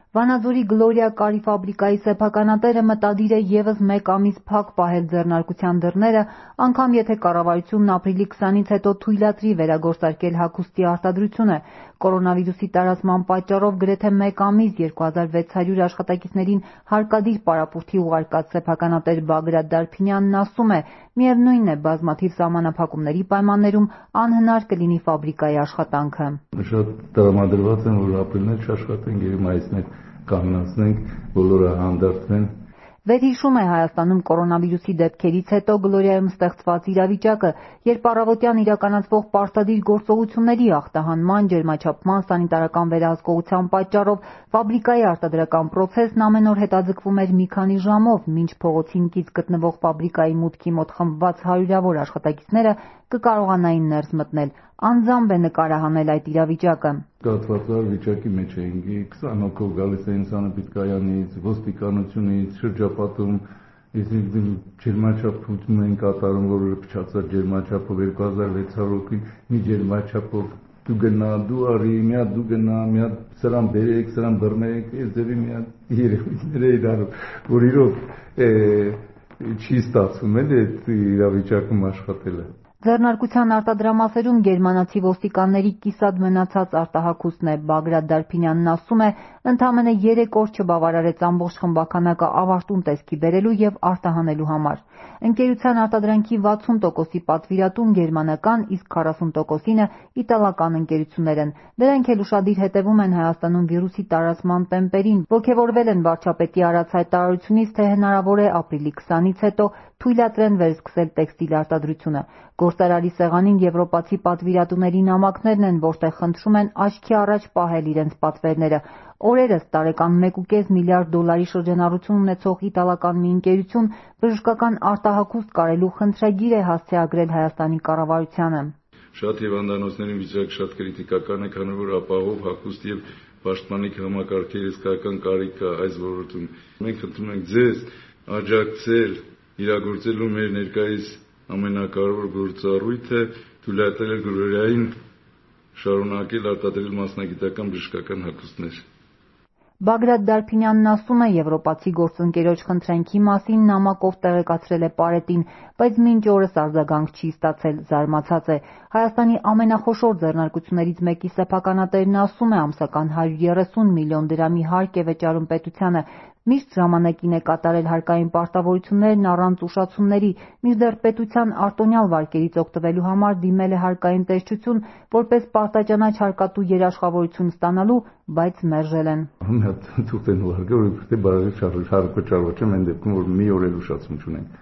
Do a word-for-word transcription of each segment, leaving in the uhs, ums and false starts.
Վանաձորի Գլորիա կարի ֆաբրիկայի սեփականատերը մտադիր է ևս մեկ ամիս փակ պահել ձեռնարկության դռները, անգամ եթե կառավարությունն ապրիլի քսանից հետո թույլատրի վերագործարկել հագուստի արտադրությունը։ Կորոնավիրուսի տարածման պատճառով գրեթե մեկ ամիս երկու հազար վեց հարյուր աշխատակիցներին հարկադիր պարապուրդի ուղարկած սեփականատեր Բագրատ Դարփինյանն ասում է, միևնույն է, բազմաթիվ սահմանափակումների պայմաններում անհնար կլինի ֆաբրիկայի աշխատանքը։ Շատ տրամադրված են, որ ապրիլներ չաշխատենք եւ մայիսներ կանգնացնենք, բոլորը հանդարտվեն։ Վերհիշում է Հայաստանում կորոնավիրուսի դեպքերից հետո Գլորիայում ստեղծված իրավիճակը, երբ առավոտյան իրականացվող պարտադիր գործողությունների ախտահանման, ջերմաչափման, սանիտարական վերահսկողության պատճառով ֆաբրիկայի արտադրական պրոցեսն ամեն օր հետաձգվում էր մի քանի ժամով, մինչ փողոցին կից գտնվող ֆաբրիկայի մուտքի մոտ խմբված հարյուրավոր աշխատակիցները կկարողանային ներս մտնել։ Անձամբ է նկարահանել այդ իրավիճակը։ Կաթվածար վիճակի մեջ էինք, քսան հոգով գալիս էին սանապետկայանից, ոստիկանությունից, շրջապատում, իսկ ջերմաչափում էին կատարում, որ փչացած ջերմաչափով երկու հազար վեց հարյուր հոգի մի ջերմաչափով դու գնա, դու արի, մի հատ դու գնա, մի հատ սրան բերեք, սրան բռնեք, այս ձևի մի հատ երևույթներ էին անում, որ իրոք չի ստացվում էլ այդ իրավիճակում աշխատելը։ Ձեռնարկության արտադրամասերում գերմանացի ոստիկանների կիսատ մնացած արտահագուստն է։ Բագրատ Դարփինյանն ասում է, ընդամենը երեք օր չբավարարեց ամբողջ խմբաքանակը ավարտուն տեսքի բերելու եւ արտահանելու համար։ Ընկերության արտադրանքի վաթսուն տոկոսի պատվիրատուն գերմանական, իսկ քառասուն տոկոսինը իտալական ընկերություններ են։ Դրանք էլ ուշադիր հետևում են Հայաստանում վիրուսի տարածման տեմպերին, ոգևորվել են վարչապետի արած հայտարարությունից, թե հնարավոր է ապրիլի քսանից հետո թույլատրեն վերսկսել տեքստիլ արտադրությունը։ Գործարարի սեղանին եվրոպացի պատվիրատուների նամակներն են, որտեղ խնդրում են աչքի առաջ պահել իրենց պատվերները։ Օրերս տարեկան մեկ ու կես միլիարդ դոլարի շրջանառություն ունեցող իտալական մի ընկերություն բժշկական արտահագուստ կարելու խնդրագիր է հասցեագրել Հայաստանի կառավարությանը։ Շատ հիվանդանոցների վիճակը շատ կրիտիկական է, քանի որ ապահով հագուստ եւ պաշտպանիչ համակարգերի հսկայական կարիք կա այս ոլորտում։ Մենք խնդրում ենք ձեզ աջակցել իրագործելու մեր ներկայիս ամենակարևոր գործառույթը թույլատրել Գլորիային շարունակել արտադրել մասնագիտական բժշկական հագուստներ։ Բագրատ Դարփինյանն ասում է, եվրոպացի գործընկերոջ խնդրանքի մասին նամակով տեղեկացրել է Պարետին, բայց մինչ օրս արձագանք չի ստացել, զարմացած է։ Հայաստանի ամենախոշոր ձեռնարկություններից մեկի սեփականատերն ասում է, ամսական հարյուր երեսուն միլիոն դրամի հարկ է վճարում պետությանը, միշտ ժամանակին է կատարել հարկային պարտավորություններն առանց ուշացումների, մինչդեռ պետության արտոնյալ վարկերից օգտվելու համար դիմել է հարկային տեսչություն, որպես պարտաճանաչ հարկատու երաշխավորություն ստանալու, բայց մերժել են։ Մի հատ թուղթ են ուղարկել, որ թե բարի հարկը չառաջեմ այն դեպքում, որ մի օր էլ ուշացում չունենք։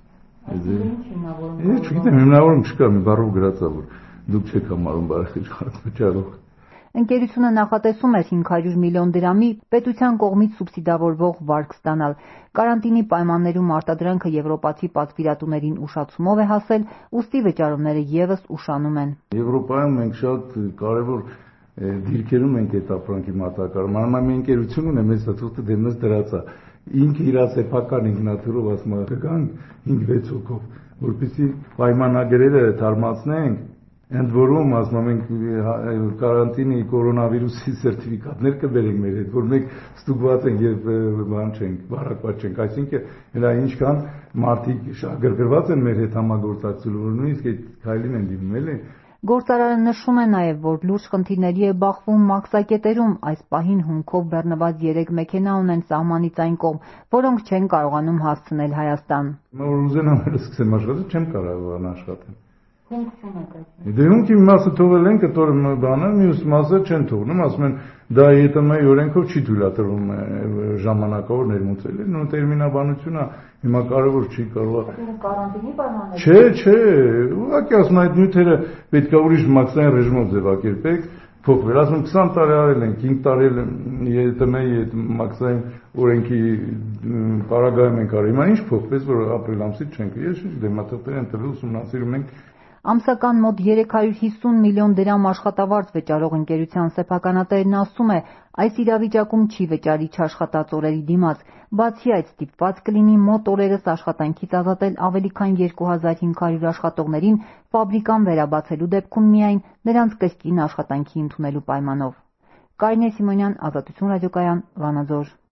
Ես չգիտեմ, հիմնավորում չկա, մի բառով գրած է, որ դուք չեք համարում բարի վճարող։ Ընկերությունը նախատեսում էր հինգ հարյուր միլիոն դրամի պետության կողմից սուբսիդավորվող վարկ ստանալ։ Կարանտինի պայմաններում արտադրանքը եվրոպացի պատվիրատուներին ուշացումով է հասել, ուստի վճարումները ևս ուշանում են։ Եվրոպայում մենք շատ կարևոր դիրքերում ենք այդ ապրանքի մատակարարում։ Մանավանդ մի ընկերություն ունեմ, այս թուղթը դեմս դրած է։ Ինքը իր սեփական ինքնաթիռով ասում է կգան հինգ-վեց հոգով, որպեսզի պայմանագրերը թարմացնենք, ընդ որում ասում ենք կարանտինի կորոնավիրուսի սերտիֆիկատներ կբերենք մեր հետ, որ մենք ստուգված ենք եւ բան չենք, բարակված չենք, այսինքն հələ ինչքան մարդիկ շահագրգռված են մեր հետ համագործակցելու, որ նույնիսկ այդ քայլին են դիմում էլի։ Գործարարը նշում է նաև, որ լուրջ խնդիրների է բախվում մաքսակետերում, այս պահին հումքով բեռնված երեք մեքենա ունեն սահմանից այն կողմ, որոնք չեն կարողանում հասցնել Հայաստան։ Որ ուզենամ էլ սկսեմ աշխատել, չեմ կարող աշխատել։ Հումք չունեք այդպես։ Դե հումքի մի մասը թողել են, կտոր բանը, մյուս մասը չեն թողնում, ասում են դա ԵՏՄ-ի օրենքով չի թույլատրվում ժամանակավոր ներմուծել, նույն տերմինաբանությունը հիմա կարևոր չի կարող։ Կարանտինի պայմաններ։ Չէ, չէ, ուղղակի ասում այդ նյութերը պետք է ուրիշ մաքսային ռեժիմով ձևակերպեք, փոխվել, ասում քսան տարի արել ենք, հինգ տարի ԵՏՄ-ի այդ մաքսային օրենքի պարագայում ենք արել, հիմա ինչ փոխվեց, որ ապրիլ ամսից չենք, ես դեմատողներ են տվել, ուսումնասիրում ենք։ Ամսական մոտ երեք հարյուր հիսուն միլիոն դրամ աշխատավարձ վճարող ընկերության սեփականատերն ասում է, այս իրավիճակում չի վճարի չաշխատած օրերի դիմաց, բացի այդ ստիպված կլինի մոտ օրերս աշխատանքից ազատել ավելի քան երկու հազար հինգ հարյուր աշխատողներին ֆաբրիկան վերաբացելու դեպքում միայն նրանց կրկին աշխատանքի ընդունելու պայմանով։ Կարինե Սիմոնյան, Ազատություն ռադիոկայան, Վանաձոր։